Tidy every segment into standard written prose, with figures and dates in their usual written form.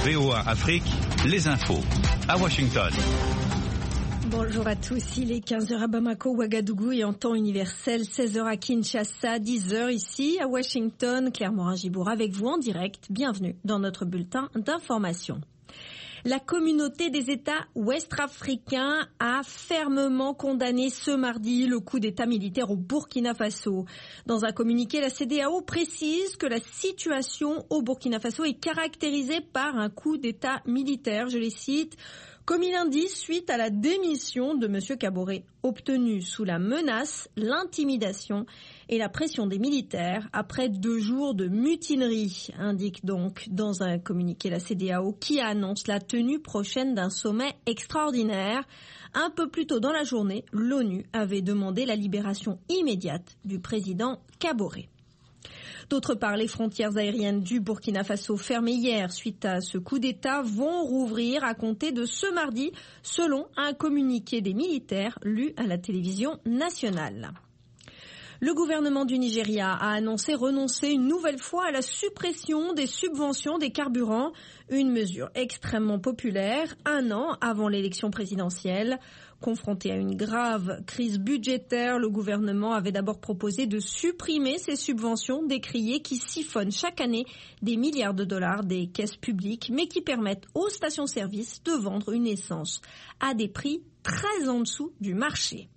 VOA Afrique, les infos. À Washington. Bonjour à tous, il est 15h à Bamako, Ouagadougou et en temps universel, 16h à Kinshasa, 10h ici à Washington. Claire Morin-Gibour avec vous en direct. Bienvenue dans notre bulletin d'information. La communauté des États ouest-africains a fermement condamné ce mardi le coup d'État militaire au Burkina Faso. Dans un communiqué, la CEDEAO précise que la situation au Burkina Faso est caractérisée par un coup d'État militaire, je les cite, comme il indique, suite à la démission de M. Kaboré, obtenue sous la menace, l'intimidation et la pression des militaires après 2 jours de mutinerie, indique donc dans un communiqué la CEDEAO qui annonce la tenue prochaine d'un sommet extraordinaire. Un peu plus tôt dans la journée, l'ONU avait demandé la libération immédiate du président Kaboré. D'autre part, les frontières aériennes du Burkina Faso fermées hier suite à ce coup d'État vont rouvrir à compter de ce mardi, selon un communiqué des militaires lu à la télévision nationale. Le gouvernement du Nigeria a annoncé renoncer une nouvelle fois à la suppression des subventions des carburants, une mesure extrêmement populaire, 1 an avant l'élection présidentielle. Confronté à une grave crise budgétaire, le gouvernement avait d'abord proposé de supprimer ces subventions décriées qui siphonnent chaque année des milliards de dollars des caisses publiques, mais qui permettent aux stations-service de vendre une essence à des prix très en dessous du marché.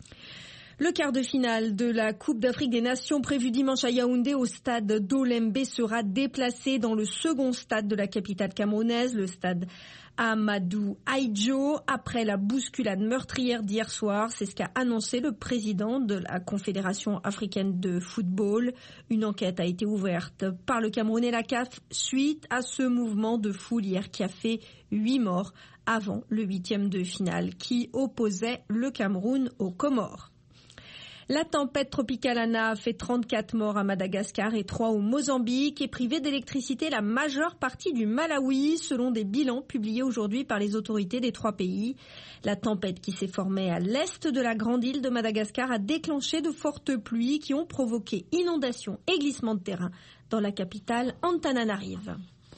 Le quart de finale de la Coupe d'Afrique des Nations prévu dimanche à Yaoundé au stade d'Olembe sera déplacé dans le second stade de la capitale camerounaise, le stade Amadou Ahidjo, après la bousculade meurtrière d'hier soir. C'est ce qu'a annoncé le président de la Confédération africaine de football. Une enquête a été ouverte par le Cameroun et la CAF suite à ce mouvement de foule hier qui a fait 8 morts avant le 8e de finale qui opposait le Cameroun aux Comores. La tempête tropicale Ana a fait 34 morts à Madagascar et 3 au Mozambique et privé d'électricité la majeure partie du Malawi, selon des bilans publiés aujourd'hui par les autorités des 3 pays. La tempête qui s'est formée à l'est de la grande île de Madagascar a déclenché de fortes pluies qui ont provoqué inondations et glissements de terrain dans la capitale Antananarive.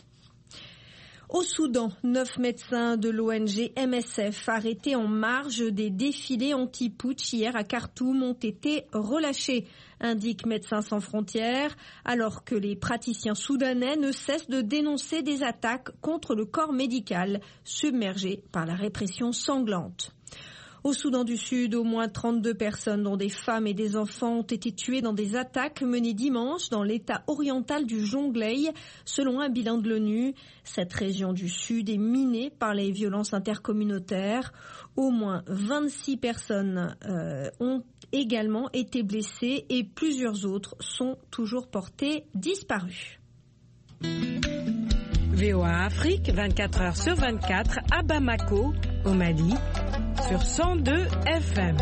Au Soudan, 9 médecins de l'ONG MSF arrêtés en marge des défilés anti-putsch hier à Khartoum ont été relâchés, indique Médecins sans frontières, alors que les praticiens soudanais ne cessent de dénoncer des attaques contre le corps médical submergé par la répression sanglante. Au Soudan du Sud, au moins 32 personnes, dont des femmes et des enfants, ont été tuées dans des attaques menées dimanche dans l'état oriental du Jonglei, selon un bilan de l'ONU. Cette région du Sud est minée par les violences intercommunautaires. Au moins 26 personnes ont également été blessées et plusieurs autres sont toujours portées disparues. VOA Afrique, 24 heures sur 24, à Bamako, au Mali, sur 102 FM.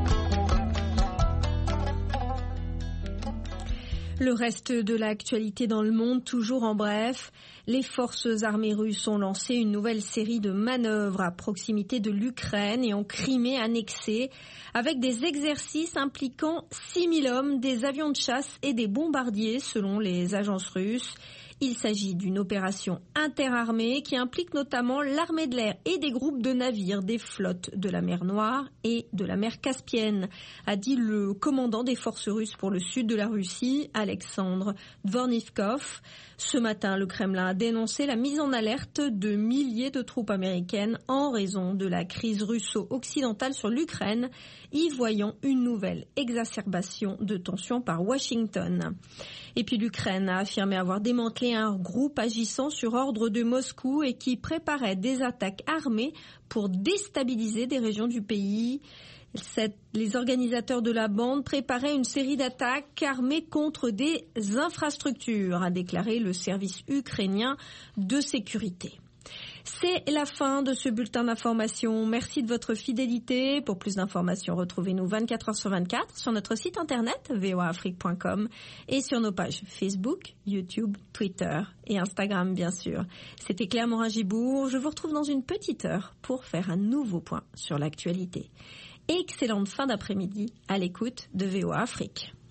Le reste de l'actualité dans le monde, toujours en bref, les forces armées russes ont lancé une nouvelle série de manœuvres à proximité de l'Ukraine et en Crimée annexée, avec des exercices impliquant 6000 hommes, des avions de chasse et des bombardiers, selon les agences russes. Il s'agit d'une opération interarmée qui implique notamment l'armée de l'air et des groupes de navires des flottes de la mer Noire et de la mer Caspienne, a dit le commandant des forces russes pour le sud de la Russie, Alexandre Dvornikov. Ce matin, le Kremlin a dénoncé la mise en alerte de milliers de troupes américaines en raison de la crise russo-occidentale sur l'Ukraine, y voyant une nouvelle exacerbation de tensions par Washington. Et puis l'Ukraine a affirmé avoir démantelé un groupe agissant sur ordre de Moscou et qui préparait des attaques armées pour déstabiliser des régions du pays. Les organisateurs de la bande préparaient une série d'attaques armées contre des infrastructures, a déclaré le service ukrainien de sécurité. C'est la fin de ce bulletin d'information. Merci de votre fidélité. Pour plus d'informations, retrouvez-nous 24 heures sur 24 sur notre site internet voaafrique.com et sur nos pages Facebook, YouTube, Twitter et Instagram, bien sûr. C'était Claire Morin-Gibour. Je vous retrouve dans une petite heure pour faire un nouveau point sur l'actualité. Excellente fin d'après-midi à l'écoute de VOA Afrique.